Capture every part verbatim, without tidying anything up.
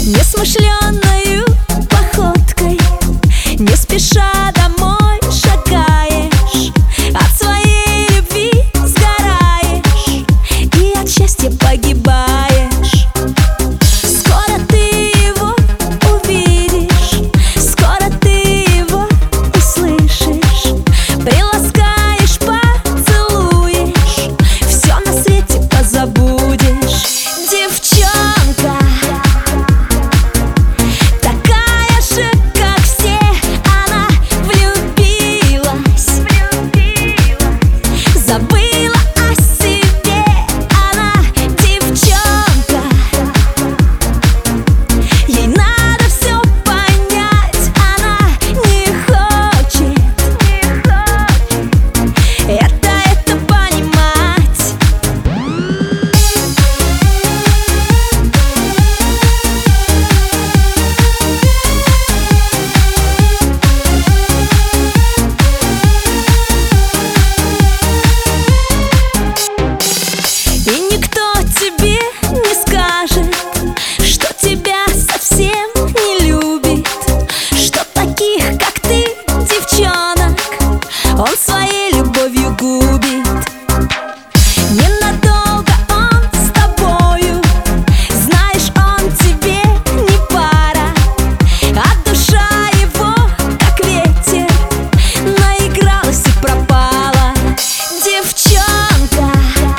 Несмышленною походкой, не спеша домой шагаешь, от своей любви сгораешь и от счастья погибаешь. Скоро ты его увидишь, скоро ты его услышишь, приласкаешь, поцелуешь, все на свете позабудешь. Девчонка такая же, как все, она влюбилась, забыла о себе. Она девчонка, ей надо все понять, она не хочет это, это понимать. И никто тебе не скажет, что тебя совсем не любит, что таких, как ты, девчонок, он своей любовью губит. Ненадолго он с тобою, знаешь, он тебе не пара, а душа его, как ветер, наигралась и пропала. Девчонка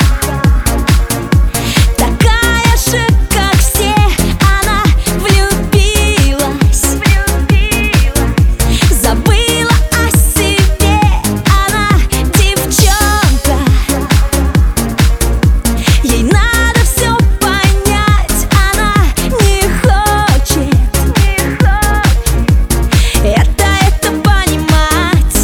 такая же, как все, она влюбилась, забыла о себе. Она девчонка, ей надо все понять, она не хочет это, это понимать.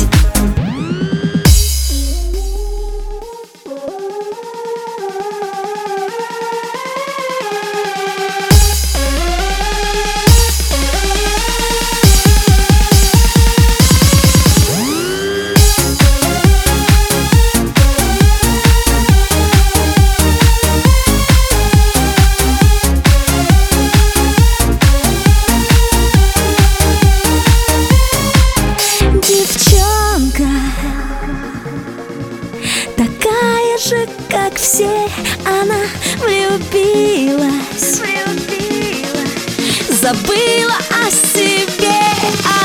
Девчонка такая же, как все, она влюбилась, забыла о себе.